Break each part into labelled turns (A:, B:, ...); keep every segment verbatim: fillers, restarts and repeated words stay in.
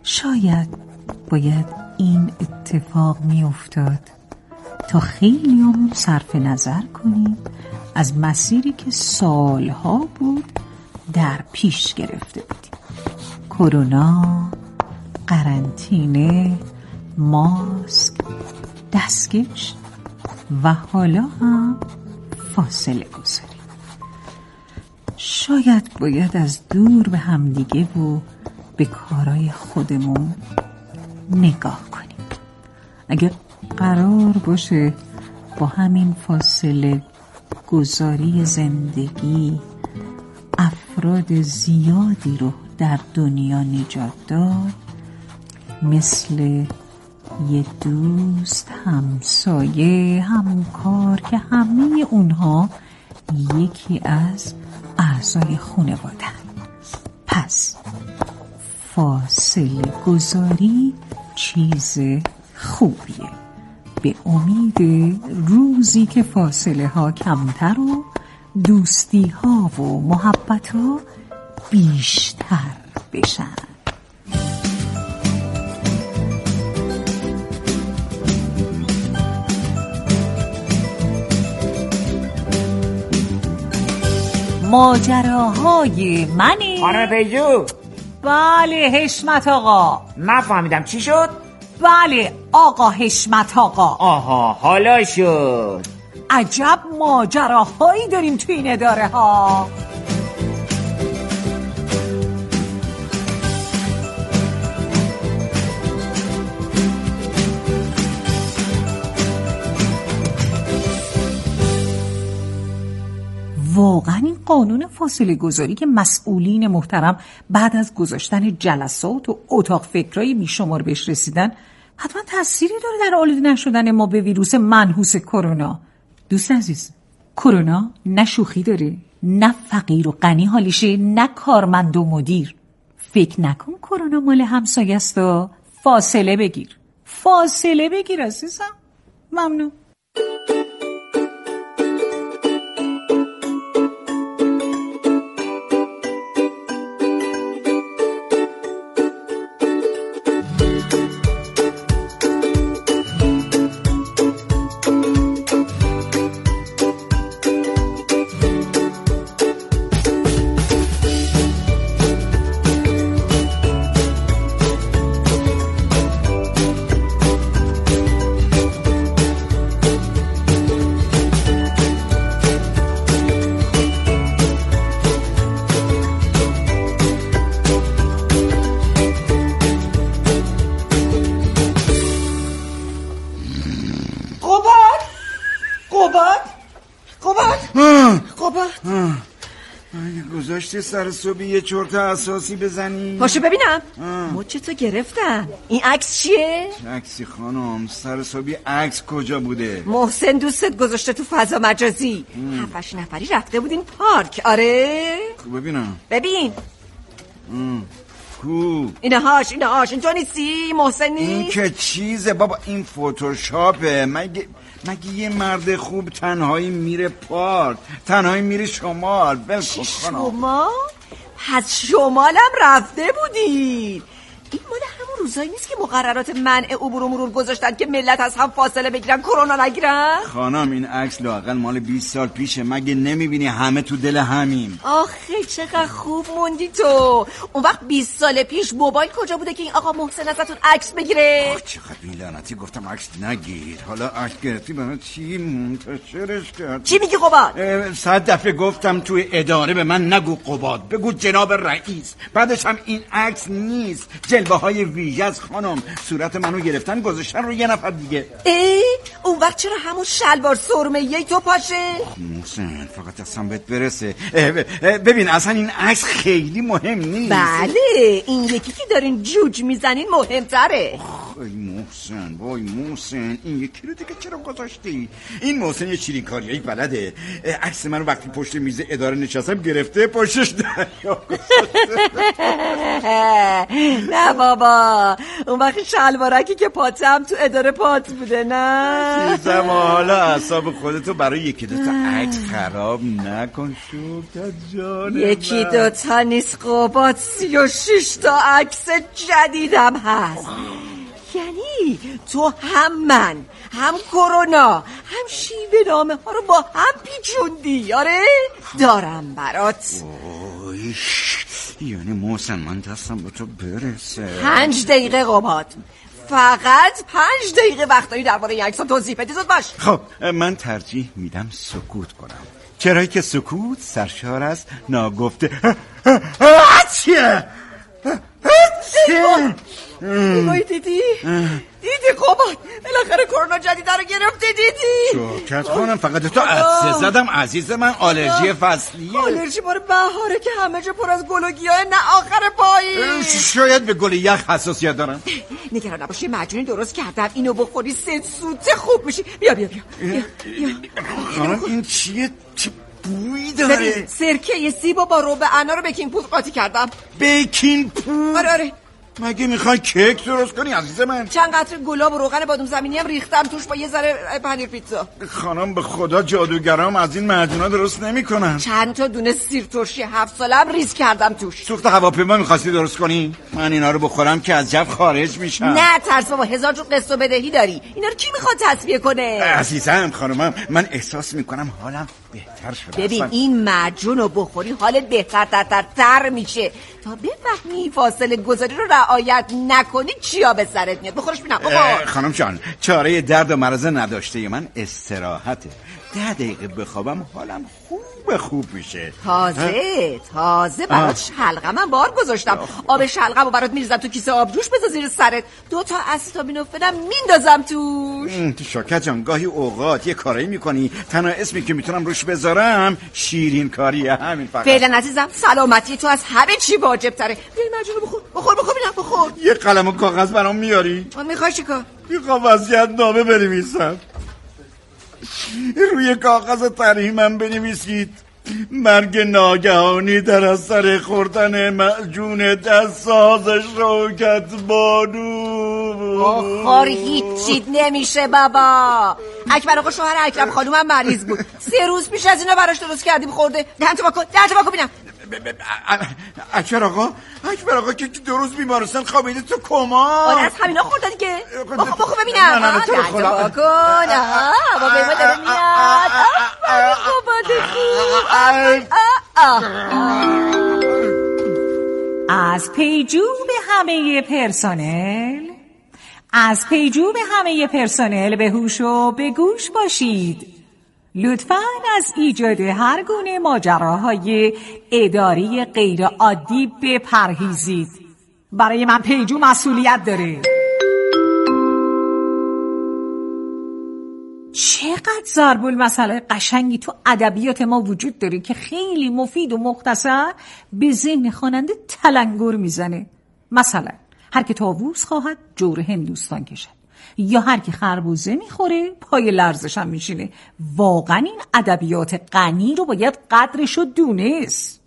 A: شاید باید این اتفاق می افتاد تا خیلیامون صرف نظر کنیم از مسیری که سالها بود در پیش گرفته بودیم. کرونا، قرنطینه، ماسک، دستکش و حالا هم فاصله گذاری. شاید باید از دور به همدیگه و به کارهای خودمون نگاه کنیم. اگر قرار باشه با همین فاصله گذاری زندگی افراد زیادی رو در دنیا نجات داد، مثل یه دوست، همسایه، همکار که همه اونها یکی از اعضای خانواده، پس فاصله گذاری چیز خوبیه. به امید روزی که فاصله ها کمتر و دوستی ها و محبت ها بیشتر بشن. ماجراهای منی.
B: خانم پیجو.
A: بله حشمت آقا.
B: نفهمیدم چی شد؟
A: بله آقا حشمت آقا.
B: آها حالا شد.
A: عجب ماجراهایی داریم تو این اداره ها. واقعا این قانون فاصله گذاری که مسئولین محترم بعد از گذاشتن جلسات و اتاق فکرای بیشمار بهش رسیدن حتما تأثیری داره در آلوده نشدن ما به ویروس منحوس کرونا. دوست عزیز، کرونا نه شوخی داره، نه فقیر و غنی حالیشه، نه کارمند و مدیر. فکر نکن کرونا مال همسایه است و فاصله بگیر. فاصله بگیر عزیزم. ممنون.
C: گذاشتی سر صبحی یه چرت اساسی بزنی؟
D: پاشو ببینم. مچتو گرفتن. این عکس چیه؟
C: عکسی خانم، سر صبحی عکس کجا بوده؟
D: محسن دوستت گذاشته تو فضا مجازی. هفتش نفری رفته بودین پارک. آره
C: ببینم.
D: ببین
C: ام. کو
D: اینهاش اینهاش این تو نیستی؟ محسن نیست؟
C: این که چیزه بابا، این فوتوشاپه. مگه مگه یه مرد خوب تنهایی میره پارک، تنهایی میره شمال؟ بلکن
D: شمال؟ پس شمالم رفته بودین. این مال همون روزایی نیست که مقررات منع عبور و مرور گذاشتن که ملت از هم فاصله بگیرن، کرونا نگیرن؟
C: خانم این عکس لااقل مال بیست سال پیشه. مگه نمیبینی همه تو دل همیم؟
D: آخه چقدر خوب موندی تو. اون وقت بیست سال پیش موبایل کجا بوده که این آقا محسن ازتون عکس بگیره؟
C: آخ چقدر این لعنتی گفتم عکس نگیر. حالا عکس گرفتی به من چی منتشرش کرد؟
D: چی میگی قباد؟
C: صد دفعه گفتم توی اداره به من نگو قباد، بگو جناب رئیس. بعدش هم این عکس نیست، جلوه های ویژه از خانم. صورت منو گرفتن گذاشتن رو یه نفر دیگه.
D: ای اون وقت چرا همون شلوار سرمه یه تو پاشه؟
C: محسن فقط اصلا بهت برسه. ببین اصلا این عکس خیلی مهم نیست.
D: بله این یکی که دارین جوج میزنین مهمتره.
C: ای محسن وای محسن این یکی رو دیگه چرا گذاشتی؟ این محسن یه شیرین کاریایی بلده. عکس من رو وقتی پشت میز اداره نشستم گرفته پشتش دریا
D: نه بابا اون وقت شلوارکی که پاتم تو اداره پات بوده. نه
C: چیزم حالا اعصاب خودتو برای یکی دوتا عکس خراب نکن شوکت جان.
D: یکی دوتا نیست قباد سی و شش تا عکس جدیدم هست. یعنی تو هم من هم کرونا هم شیوه نامه ها رو با هم پیچوندی. آره دارم برات.
C: اوی یعنی محسن من دستم به تو برسه.
D: پنج دقیقه قباد فقط پنج دقیقه وقت داری درباره این عکس‌ها توضیح بدی. زود باش.
C: خب من ترجیح میدم سکوت کنم چرایی که سکوت سرشار از ناگفته. چیه؟
D: نگاهی دیدی؟ دیدی قباد بالاخره کرونا جدیده رو گرفته. دیدی؟
C: شوکت خانم فقط تو عدسه زدم عزیز من. آلرژی فصلیه.
D: آلرژی بار بهاره که همه جا پر از گل و گیاه نه آخر پایی.
C: شاید به گل یخ حساسیت دارم.
D: نگران نباشی معجونی درست کردم اینو بخوری سه سوته خوب میشی. بیا بیا بیا, بیا.
C: خانم این چیه؟ چه بویی داره؟
D: سرکه سیب و با روب انار بیکینگ پودر قاطی کردم.
C: بیکینگ پودر؟
D: آره آره.
C: مگه میخوای کیک درست کنی عزیز من؟
D: چند قطره گلاب و روغن بادوم زمینی هم ریختم توش با یه ذره پنیر پیتزا.
C: خانم به خدا جادوگرام از این معجونا درست نمیکنن.
D: چند تا دونه سیر ترشی هفت سالم ریز کردم توش.
C: سوخت هواپیما میخواستی درست کنی؟ من اینا رو بخورم که از جو خارج میشم.
D: نه ترس بابا هزار جور قسط و بدهی داری. اینا رو کی میخواد تصفیه کنه؟
C: عزیزم خانمم من احساس میکنم حالم بهتر شده.
D: ببین این معجون رو بخوری حالت بهتر تر تر تر میشه. تا بفهمی فاصله گذاری رو رعایت نکنی چیا به سرت میاد. بخورش بینم بخور.
C: خانم جان چاره درد و مرض نداشته من استراحته. ده دقیقه بخوابم حالم خوب خوب میشه.
D: تازه تازه برات شلغم هم بار گذاشتم. آب شلغم رو برات میریزم تو کیسه آبجوش بذار زیر سرت. دو تا استامینوفنم میندازم توش.
C: تو شوکت جان گاهی اوقات یه کاری میکنی تنها اسمی که میتونم روش بذارم شیرین کاریه. همین فقط.
D: فعلا عزیزم سلامتی تو از همه چی واجب تره. بیا این معجون رو بخور بخور بخور ببینم بخور.
C: یه قلم و کاغذ برام میاری؟
D: میخوای چیکار؟
C: میخوام وصیت نامه بنویسم. روی کاغذ ترحیمم بنویسید مرگ ناگهانی در اثر خوردن معجون دستساز شوکت بانو.
D: بخور هیچی نمیشه بابا. اکبر آقا شوهر اکرم خانوم هم مریض بود سه روز پیش از اینا براش درست کردیم خورده. دهن تو واکن دهن تو واکن ببینم.
C: اکبر آقا اکبر آقا که دو روز بیمارستان خوابیده تو کما.
D: آره از همینا خورده دیگه. بخور بخور ببینم.
C: نه نه نه تو
D: دهن تو واکن. آها بابا ایما داره میاد.
A: از پیجو به همه پرسنل از پیجو به همه پرسنل به هوش و به گوش باشید. لطفاً از ایجاد هر گونه ماجراهای اداری غیر عادی بپرهیزید. برای من پیجو مسئولیت داره. چقدر ضرب المثل قشنگی تو ادبیات ما وجود داره که خیلی مفید و مختصر به ذهن خواننده تلنگر میزنه. مثلا هر که طاووس خواهد جور هندوستان کشد، یا هر که خربوزه میخوره پای لرزش هم میشینه. واقعا این ادبیات غنی رو باید قدرشو دونست.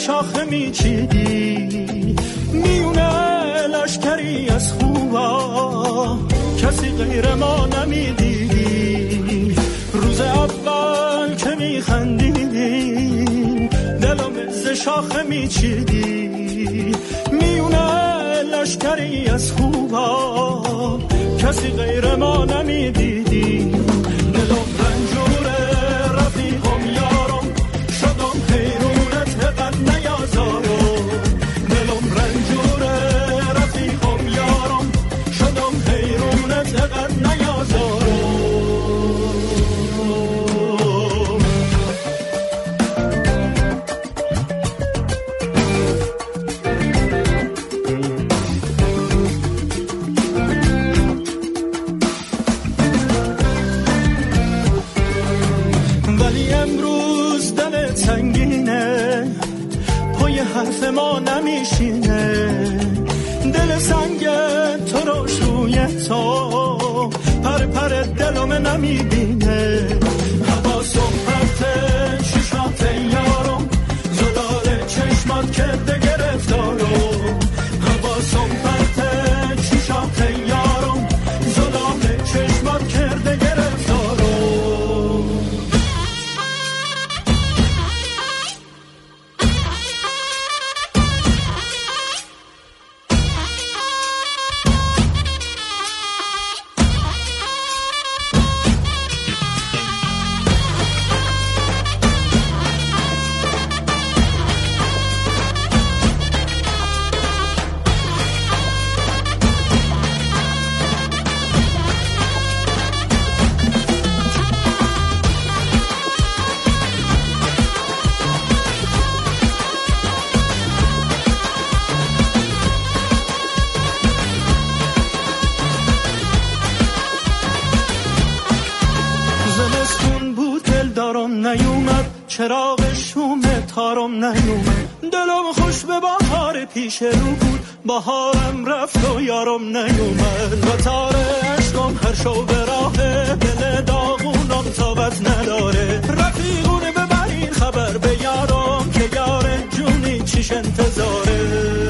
E: شاخه میچیدی، میونه لشکری از خوبا کسی غیر ما نمیدیدی. روز اول که میخندیدی دلم ز شاخه میچیدی، میونه لشکری از خوبا کسی غیر ما نمیدیدی. دلم رنجوره رفیقم یارم، شدم حیرونت قد نیازارم. دلم رنجوره رفیقم یارم، شدم حیرونت قد نیازارم. حرف ما نمیشینه، دل سنگ تو روش روی تو پر پر دلم نمیبینه. حواسم پرته ششات یارم، زلال چشمات کرده گرفتارم. حواسم پرته ششات یارم، زلال چشمات کرده گرفتارم. چراغ شوم تارم نیومد، دلم خوش به بهار پیش رو بود، بهارم رفت و یارم نیومد. و تار عشقم هر شو به راه دل داغونم تابت نداره. رفیقونه ببرین خبر به یارم که یار جونی چیش انتظاره.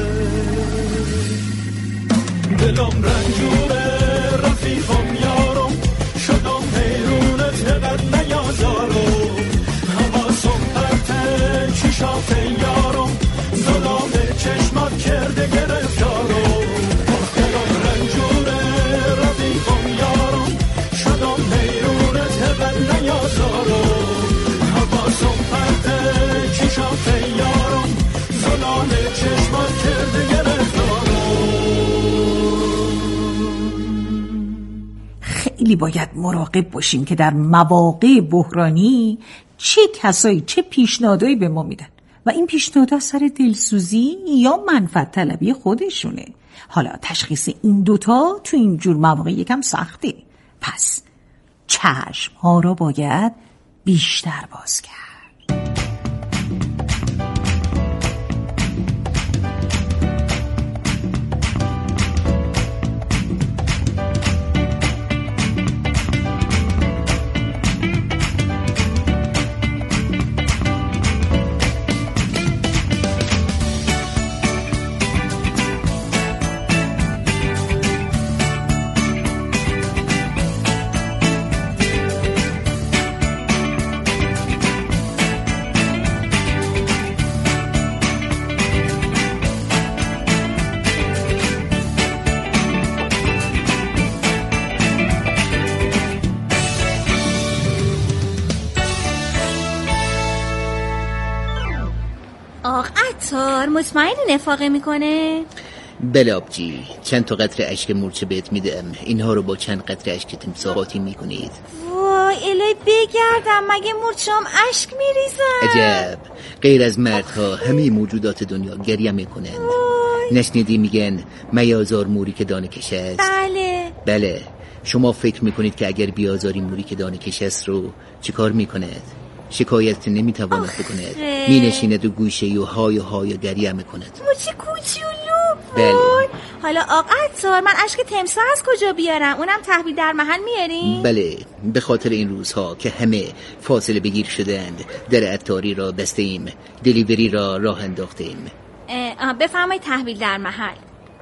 E: دلم رنجوره رفیقم یارم، شدم حیرونت قد نیازارم. شاخ یارم، زلال چشمات کرده گرفتارم. دلم رنجوره رفیقم یارم، شدم حیرونت قد نیازارم. حواسم پرته چی شاخ یارم، زلال چشمات کرده گرفتارم.
A: خیلی باید مراقب باشیم که در مواقع بحرانی چه کسایی چه پیشنهادایی به ما میدن و این پیشنهادها سر دلسوزی یا منفعت طلبی خودشونه. حالا تشخیص این دوتا تو این جور مواقع یکم سخته، پس چشم ها را باید بیشتر باز کرد.
F: مطمئن نفاقه میکنه؟
B: بله آبجی، چند تا قطره اشک مورچه بهت میدم، اینها رو با چند قطره اشک تمساح قاطی میکنید.
F: وای الهی بگردم، مگه مورچه‌ام اشک میریزن؟
B: عجب، غیر از مردها همه موجودات دنیا گریه میکنن. نشنیدی میگن میازار موری که دانه کش است؟
F: بله
B: بله. شما فکر میکنید که اگر بیازاری موری که دانه کش است رو چیکار میکند؟ شکایت نمیتواند بکند، می نشیند و گوشه و های و های گریه میکند.
F: موچه کوچولو.
B: بله.
F: حالا آقا عطار من اشک تمساح از کجا بیارم؟ اونم تحویل در محل میارین؟
B: بله، به خاطر این روزها که همه فاصله بگیر شدند در عطاری را بسته ایم، دلیوری را راه انداخته ایم.
F: بفرمایید تحویل در محل.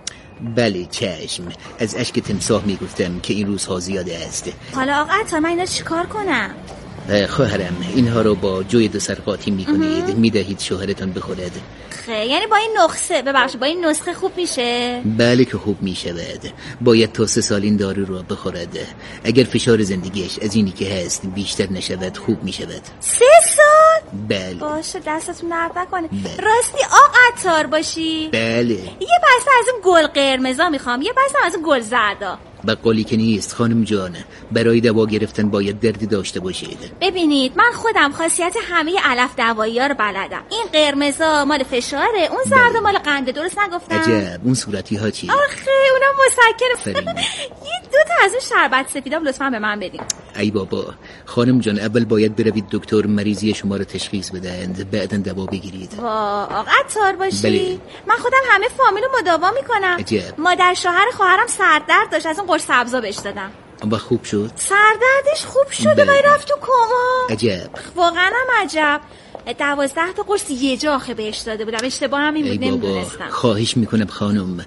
B: بله چشم، از اشک تمساح میگفتم که این روزها زیاده است.
F: حالا آقا عطار من اینا چیکار کنم؟
B: خواهرم اینها رو با جوی دو سر قاطی میکنید، میدهید شوهرتان بخورد.
F: خیلی، یعنی با این نسخه ببخشید با این نسخه خوب میشه؟
B: بله که خوب میشود. باید تا سه سال این دارو رو بخورد. اگر فشار زندگیش از اینی که هست بیشتر نشود خوب میشود.
F: سه سال؟
B: بله.
F: باشه دستتون نرد نکنه.
B: بله.
F: راستی آقا عطار باشی؟
B: بله.
F: یه بسته از این گل قرمزا میخوام، یه بسته از این گل زردا.
B: بقالی که نیست خانم جان، برای دوا گرفتن باید دردی داشته باشید.
F: ببینید من خودم خاصیت همه علف دوایی ها رو بلدم. این قرمزا مال فشاره، اون زرد مال قنده، درست نگفتم؟
B: عجب، اون صورتی ها چی؟
F: آخه اونم مسکنه. یه دو تا از اون شربت سفیدام لطفا به من بدین.
B: ای بابا خانم جان، اول باید بروید دکتر مریضی شما رو تشخیص بدهند، بعداً دوا بگیرید.
F: وا آقا عطار باشی؟
B: بله.
F: من خودم همه فامیل رو مداوا میکنم.
B: عجب.
F: مادر شوهر خواهرم سردرد داشت، از اون قرص سبزا بهش دادم.
B: اما خوب شد؟
F: سردردش خوب شده
B: بله.
F: ولی رفت تو کما.
B: عجب.
F: واقعا هم عجب. دوازده تا قرص یه جا آخه بهش داده بودم، اشتباه هم این بود نمیدونستم.
B: خواهش میکنم خانم،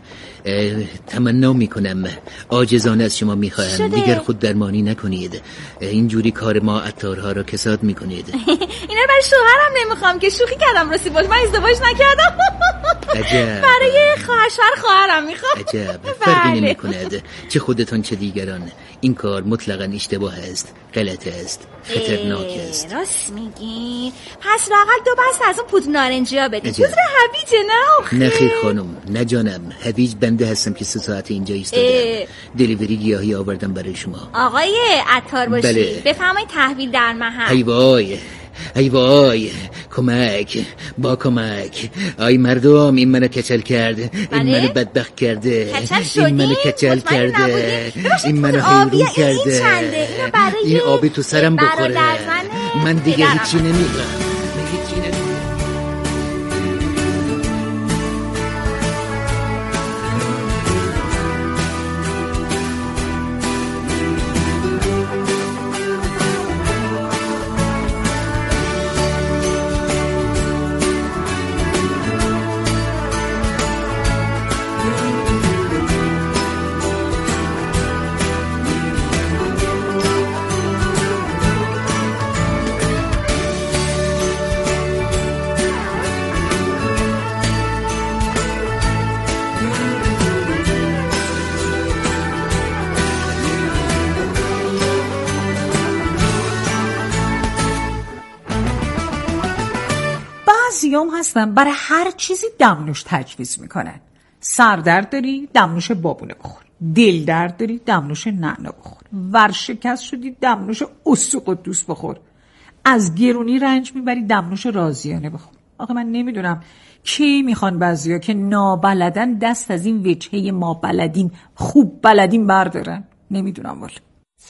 B: تمنا میکنم، عاجزانه از شما میخواهم دیگر خود درمانی نکنید. اینجوری کار ما عطارها رو کساد میکنید.
F: اینا برای شوهرم نمیخوام که شوخی کردم، راستی باش من ازدواج نکردم.
B: عجب.
F: برای خواهر شوهر خواهرم میخوام.
B: عجب، فرقی نمیکند چه خودتان چه دیگران. این کار مطلقاً اشتباه است، غلط است، خطرناک است.
F: راست میگی. پس لااقل دو بسته از اون پودر نارنجی ها بدید. پودر هویجه نه آخه؟
B: نه خیر خانم، نه جانم، هویج بنده هستم که سه ساعت اینجا ایستادم. دلیوری گیاهی آوردم برای شما.
F: آقای عطار باشی.
B: بله.
F: بفرمایید تحویل در محل.
B: ای وای ای وای، کمک، با کمک. آی مردم، این منو کچل کرده، این منو بدبخت کرده، این منو کچل کرده، این منو حیرون کرده، این آبی تو سرم بخوره. من دیگه هیچی نمیگم.
A: بعضیام هستن برای هر چیزی دمنوش تجویز میکنن. سردرد داری دمنوش بابونه بخور، دل درد داری دمنوش نعنا بخور، ورشکست شدی دمنوش اسو قدوس بخور، از گرونی رنج میبری دمنوش رازیانه بخور. آخه من نمیدونم کی میخوان بعضیا که نابلدن دست از این وجهه ما بلدیم خوب بلدیم بردارن. نمیدونم والا.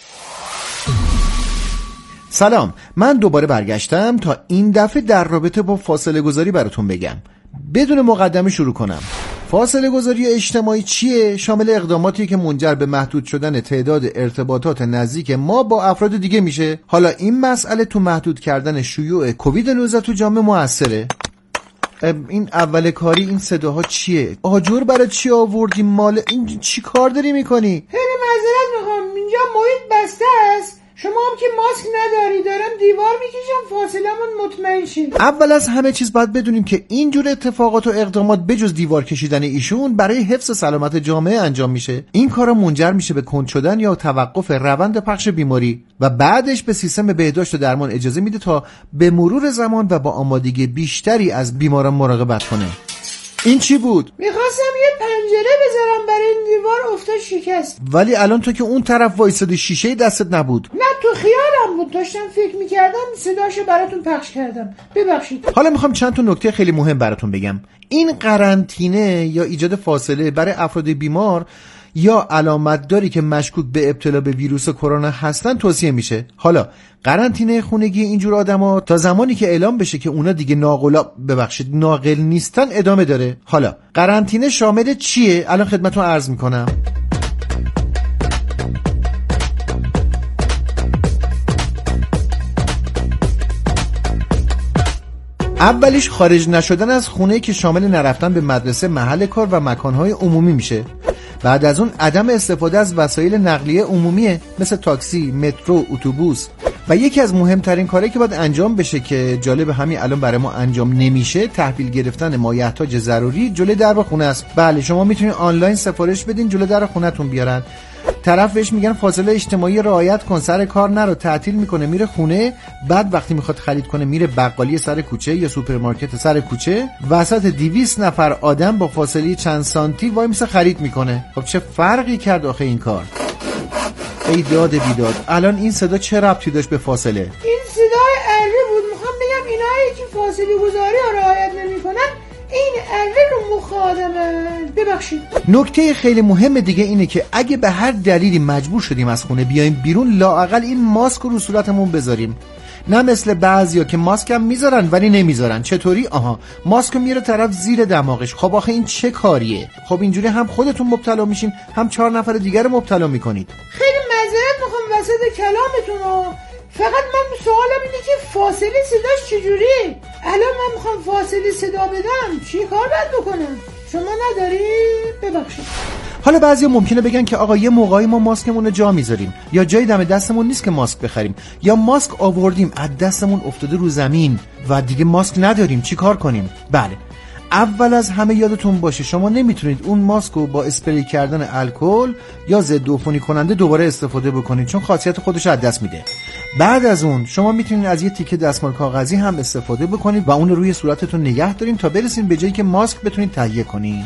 G: سلام، من دوباره برگشتم تا این دفعه در رابطه با فاصله گذاری براتون بگم. بدون مقدمه شروع کنم. فاصله گذاری اجتماعی چیه؟ شامل اقداماتی که منجر به محدود شدن تعداد ارتباطات نزدیک ما با افراد دیگه میشه. حالا این مسئله تو محدود کردن شیوع کووید نوزده تو جامعه موثره. این اول کاری این صداها چیه؟ آجر برای چی آوردی؟ مال این چی کار داری میکنی؟
H: خیلی معذرت میخوام، اینجا محیط بسته است، شما هم که ماسک نداری، دارم دیوار میکشم فاصلمون مطمئن شید.
G: اول از همه چیز باید بدونیم که اینجور اتفاقات و اقدامات بجز دیوار کشیدن ایشون برای حفظ سلامت جامعه انجام میشه. این کارا منجر میشه به کند شدن یا توقف روند پخش بیماری و بعدش به سیستم بهداشت و درمان اجازه میده تا به مرور زمان و با آمادگی بیشتری از بیماران مراقبت کنه. این چی بود؟
H: میخواستم یه پنجره بذارم برای این دیوار، افتاد شکست.
G: ولی الان تو که اون طرف وایسادی شیشه دستت نبود.
H: نه تو خیالم بود، داشتم فکر میکردم صداشو براتون پخش کردم، ببخشید.
G: حالا میخوام چند تا نکته خیلی مهم براتون بگم. این قرنطینه یا ایجاد فاصله برای افراد بیمار یا علامت داری که مشکوک به ابتلا به ویروس کرونا هستن توصیه میشه. حالا قرنطینه خونگی اینجور آدما تا زمانی که اعلام بشه که اونا دیگه ناقلا ببخشید ناقل نیستن ادامه داره. حالا قرنطینه شامل چیه؟ الان خدمتتون عرض میکنم. اولیش خارج نشدن از خونه که شامل نرفتن به مدرسه، محل کار و مکانهای عمومی میشه. بعد از اون عدم استفاده از وسایل نقلیه عمومیه مثل تاکسی، مترو، اتوبوس. و یکی از مهمترین کارهایی که باید انجام بشه که جالب همین الان برای ما انجام نمیشه، تحویل گرفتن مایحتاج ضروری جلوی در خونه است. بله شما میتونید آنلاین سفارش بدین جلوی در خونه‌تون بیارن. طرف بهش میگن فاصله اجتماعی رعایت کن، سر کار نرو، تعطیل میکنه میره خونه. بعد وقتی میخواد خرید کنه میره بقالی سر کوچه یا سوپرمارکت سر کوچه، وسط دویست نفر آدم با فاصله چند سانتی وای میسه خرید میکنه. خب چه فرقی کرد آخه این کار؟ ای داد بیداد، الان این صدا چه ربطی داشت به فاصله؟
H: این صدای اره بود. میخوام بگم اینایی که فاصله گذاری رو رعایت نمیکنن این اره رو مخادمه. ببخشید.
G: نکته خیلی مهم دیگه اینه که اگه به هر دلیلی مجبور شدیم از خونه بیایم بیرون، لااقل این ماسک رو صورتمون بذاریم. نه مثل بعضیا که ماسک هم میذارن ولی نمیذارن. چطوری؟ آها ماسک میره طرف زیر دماغش. خب آخه این چه کاریه؟ خب اینجوری هم خودتون مبتلا میشین، هم چهار نفر دیگر رو مبتلا میکنید.
H: خیلی معذرت میخوام وسط کلامتون رو. فقط من سوالم اینه که فاصله صداش چجوری؟ الان من میخوام فاصله صدا بدم چی کار باید بکنم؟ شما نداری؟ ببخشید.
G: حالا بعضیا ممکنه بگن که آقا یه موقعی ما ماسکمون رو جا میذاریم، یا جایی دم دستمون نیست که ماسک بخریم، یا ماسک آوردیم از دستمون افتاده رو زمین و دیگه ماسک نداریم، چی کار کنیم؟ بله اول از همه یادتون باشه شما نمیتونید اون ماسک رو با اسپری کردن الکل یا ضد عفونی کننده دوباره استفاده بکنید، چون خاصیت خودش رو از دست میده. بعد از اون شما میتونید از یه تیکه دستمال کاغذی هم استفاده بکنید و اون رو روی صورتتون نگه دارین تا برسین به جایی که ماسک بتونید تهیه کنین.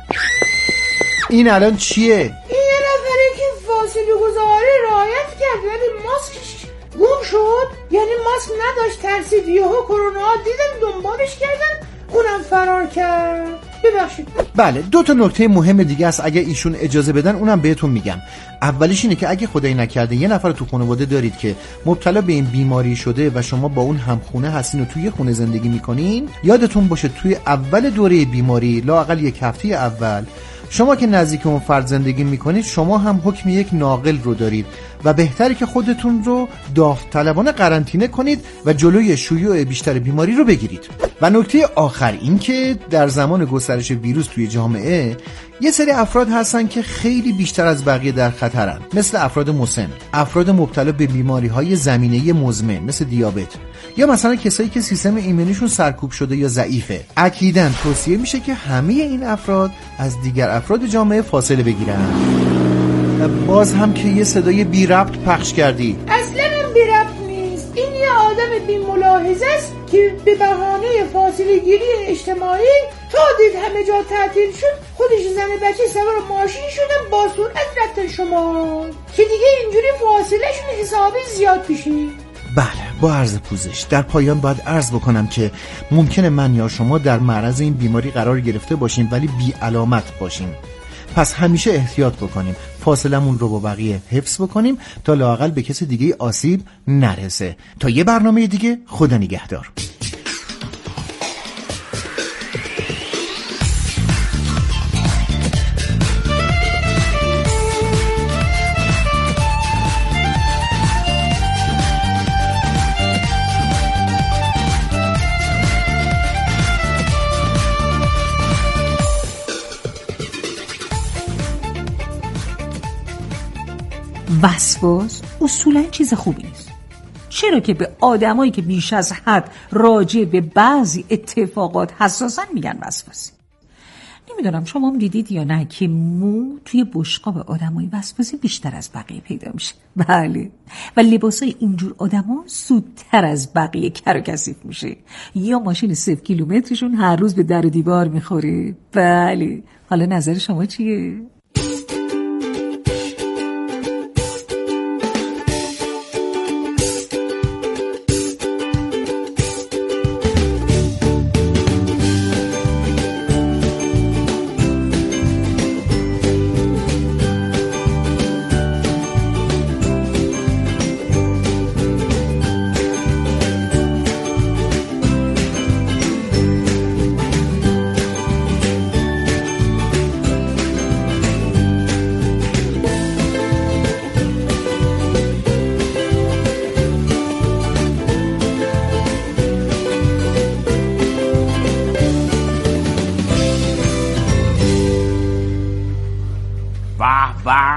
G: این الان چیه؟
H: این یه نفره که فاصله گذاری رعایت کرد ولی ماسکش گم شد، یعنی ماسک نداشت، ترسید، یهو کرونا دیدن دنبالش کردن اونم فرار کرد. ببخشید.
G: بله دو تا نکته مهم دیگه است اگه ایشون اجازه بدن اونم بهتون میگم. اولیش اینه که اگه خدایی نکرده یه نفر تو خانواده دارید که مبتلا به این بیماری شده و شما با اون همخونه هستین و توی خونه زندگی میکنین، یادتون باشه توی اول دوره بیماری لااقل یک هفته اول شما که نزدیک اون فرد زندگی میکنید شما هم حکم یک ناقل رو دارید و بهتره که خودتون رو داوطلبانه قرنطینه کنید و جلوی شیوع بیشتر بیماری رو بگیرید. و نکته آخر این که در زمان گسترش ویروس توی جامعه یه سری افراد هستن که خیلی بیشتر از بقیه در خطرن، مثل افراد مسن، افراد مبتلا به بیماری‌های زمینه‌ای مزمن مثل دیابت، یا مثلا کسایی که سیستم ایمنیشون سرکوب شده یا ضعیفه. اکیداً توصیه میشه که همه این افراد از دیگر افراد جامعه فاصله بگیرن. باز هم که یه صدای بی ربط پخش کردی.
H: اصلا هم بی ربط نیست. این یه آدم بی ملاحظه است که به بهانه فاصله گیری اجتماعی تا دید همه جا تعطیل شد خودش زن بچه سوار ماشین شدن با سرعت رفتن شما که دیگه اینجوری فاصلهشون حسابی زیاد بشه.
G: بله با عرض پوزش در پایان باید عرض بکنم که ممکنه من یا شما در معرض این بیماری قرار گرفته باشیم ولی بی علامت باشیم. پس همیشه احتیاط بکنیم، فاصلمون رو با بقیه حفظ بکنیم تا لااقل به کسی دیگه آسیب نرسه. تا یه برنامه دیگه، خدا نگهدار.
A: وسواس اصولا چیز خوبی نیست، چرا که به آدمایی که بیش از حد راجع به بعضی اتفاقات حساسن میگن وسواسی. نمیدونم شما هم دیدید یا نه که مو توی بشقاب آدمای وسواسی بیشتر از بقیه پیدا میشه. بله، و لباسای اینجور آدما زودتر از بقیه کر و کثیف میشه، یا ماشین صفر کیلومترشون هر روز به در و دیوار میخوره. بله، حالا نظر شما چیه؟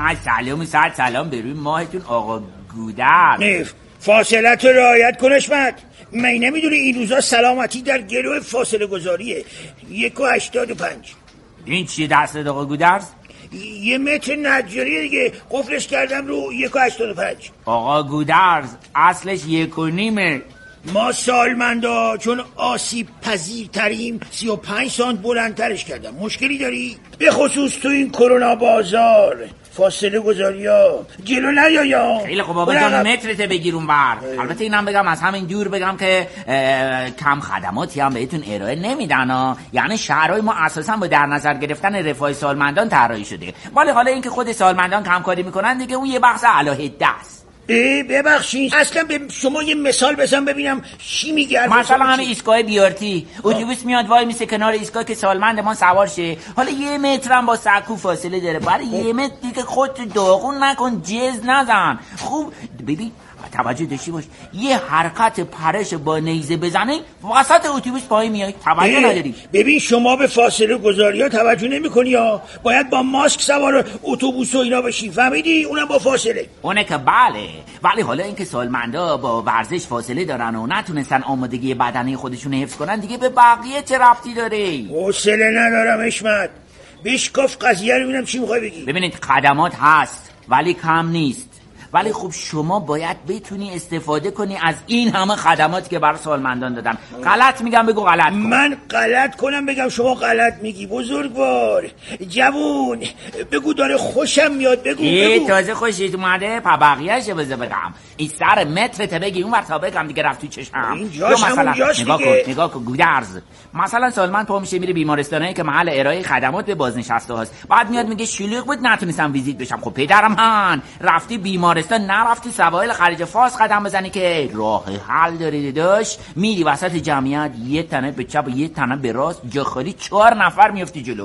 I: سلام و صد سلام به روی ماهتون آقا گودرز.
J: نیف فاصلت رو رعایت کن اشمت. من نمیدونی این روزا سلامتی در گلو فاصله گذاریه. یک و هشتاد و پنج.
I: این چیه دست آقا گودرز؟
J: یه متر نجاریه دیگه، قفلش کردم رو یک و هشتاد و پنج.
I: آقا گودرز اصلش یک و نیمه.
J: ما سالمندا چون آسیب پذیرتریم سی و پنج سانت بلندترش کردم. مشکلی داری؟ به خصوص تو این کرونا بازار فاصله گذاری ها جلو نیا.
I: خیلی خوب بابا جان مترت بگیر اون بر. البته اینم بگم از همین دور بگم که کم خدماتی هم بهتون ارائه نمیدن ها. یعنی شهرهای ما اساسا با در نظر گرفتن رفاه سالمندان طراحی شده، ولی حالا اینکه خود سالمندان کمکاری میکنن دیگه اون یه بحث علاهده است.
J: ای ببخشید اصلا به شما یه مثال بزن ببینم چی میگه.
I: مثلا همین ایستگاه بیارتی اتوبوس میاد وای میسه کنار ایستگاه که سالمند ما سوار شه، حالا یه متر هم با سکو فاصله داره، برای یه متر دیگه خودت داغون نکن، جز نزن. خوب ببین توجه داشتی باش، یه حرکت پرش با نیزه بزنه وسط اتوبوس پای میای، توجه نداری.
J: ببین شما به فاصله گذاری ها توجه نمی‌کنی ها، باید با ماسک سوار اتوبوس و اینا بشی، فهمیدی؟ اونم با فاصله.
I: اونه که بله، ولی حالا اینکه سالمندا با ورزش فاصله دارن و نتونستن آمادگی بدنی خودشون حفظ کنن دیگه به بقیه چه ربطی داره؟
J: حوصله ندارم اشمت، بشکاف قضیه رو ببینم چی می‌خوای بگی.
I: ببینید خدمات هست ولی کم نیست، ولی خب شما باید بتونی استفاده کنی از این همه خدماتی که برای سالمندان دادن. غلط میگم بگو غلط کن.
J: من غلط کنم بگم شما غلط میگی؟ بزرگوار جوون بگو داره خوشم میاد، بگو
I: ای
J: بگو.
I: تازه خوشیت اومده پا بقیه‌اش بذار بگم. این سر مترت بگی اون ور تا بگم دیگه رفت تو چشم.
J: اینجاش همون جاش
I: نگاه
J: دیگه.
I: کن نگاه کن گودرز، مثلا سالمند پا میشه میره بیمارستانایی که محل ارائه خدمات به بازنشسته هاست، بعد میاد میگه شلوغ بود نتونستم ویزیت بشم. خب پدرم هن رفتی بیمارستان نرفتی سواحل خلیج فارس قدم بزنی که راه حل داری داشت، میری وسط جمعیت یه تنه به چپ و یه تنه به راست، جا خالی چهار نفر میافتی جلو.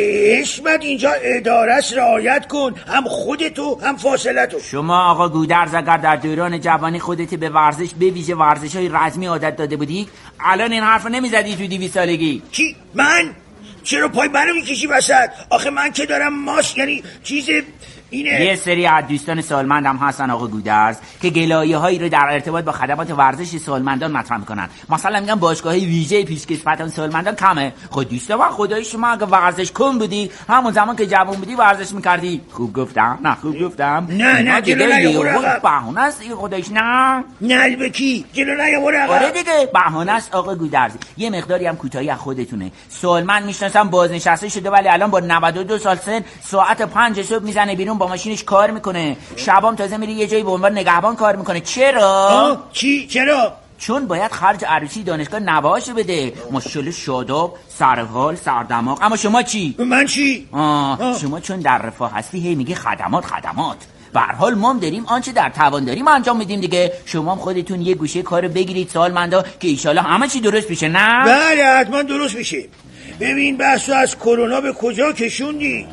J: اسمت اینجا اداره است، رعایت کن، هم خودتو هم فاصلتو.
I: شما آقا گودرز اگر در دوران جوانی خودت به ورزش به ویژه ورزش‌های رزمی عادت داده بودی الان این حرفو نمیزدی تو دویست سالگی.
J: کی؟ من؟ چرا پای منو میکشی وسط؟ آخه من که دارم ماش یعنی چیز اینه.
I: یه سری از دوستان سالمندم هستن آقا گودرز که گلایه‌هایی رو در ارتباط با خدمات ورزش سالمندان مطرح میکنن. مثلا میگن باشگاه ویژه پیشکسوت سالمندان کمه. خود دوستا و خدای شما اگه ورزش کن بودی همون زمان که جوان بودی ورزش میکردی. خوب گفتم؟ نه خوب گفتم؟
J: نه نه جلو نیا برو.
I: بهونه است این خودش. نه
J: نه بکی جلو نیا برو.
I: آره دیگه بهونه است آقا گودرز. یه مقداری هم کوتاهی از خودتونه. سالمند میشناسم بازنشسته شده ولی الان با نود و دو سال سن ساعت پنج صبح میزنه بیرون با ماشینش کار میکنه، شبام تازه میره یه جایی به عنوان نگهبان کار میکنه. چرا؟
J: چی؟ چرا؟
I: چون باید خرج عروسی دانشگاه نوه‌اشو بده. ماشاءالله شاداب، سرحال، سردماغ. اما شما چی؟
J: من چی؟
I: آه. آه. شما چون در رفاه هستی هی میگی خدمات خدمات. به هر حال ما هم داریم آنچه در توان داریم انجام میدیم دیگه. شما هم خودتون یه گوشه کارو بگیرید سالمندا که ان شاءالله همه چی درست میشه. نه؟
J: بله حتما درست میشه. ببین بحثو از کرونا به کجا کشوندی؟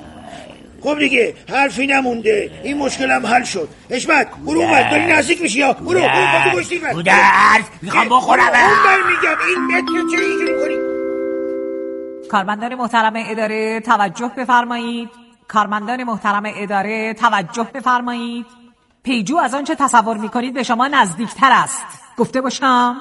J: خب دیگه حرفی نمونده، این مشکلم حل شد. حشمت برو اومد داری نزدیک میشی یا برو برو گشتی من
I: بودرز میخوام بخورم.
J: اون بر میگم این متر چه اینجوری کنی؟
A: کارمندان محترم اداره توجه بفرمایید. کارمندان محترم اداره توجه بفرمایید. پیجو از آنچه تصور میکنید به شما نزدیکتر است. گفته باشم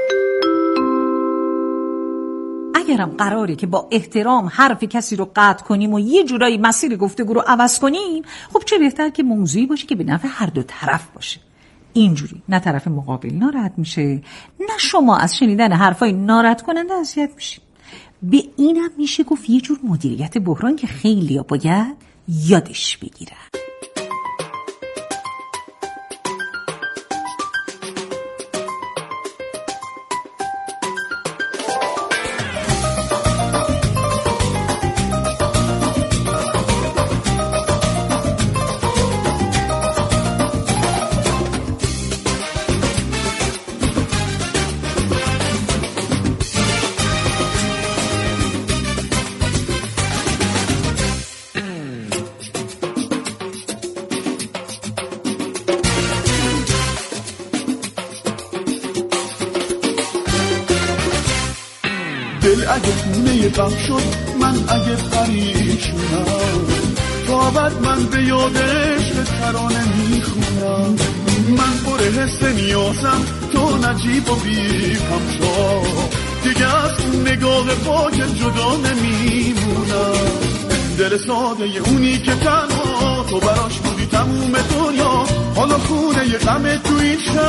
A: اگرم قراره که با احترام حرف کسی رو قطع کنیم و یه جورایی مسیر گفتگو رو عوض کنیم، خب چه بهتر که موضوعی باشه که به نفع هر دو طرف باشه. اینجوری نه طرف مقابل ناراحت میشه نه شما از شنیدن حرفای ناراحت کننده اذیت میشید. به اینم میشه گفت یه جور مدیریت بحران که خیلی‌ها باید یادش بگیرن.
K: دل اگه خونه غم شد من اگه پریشونم تا بعد من به یادش ترانه میخونم. من پر حس نیازم تو نجیب و بی همتا، دیگه از اون نگاه پاک جدا نمیمونم. دل ساده اونی که تنها تو براش بودی تموم دنیا، حالا خونه یه غم تو این شهر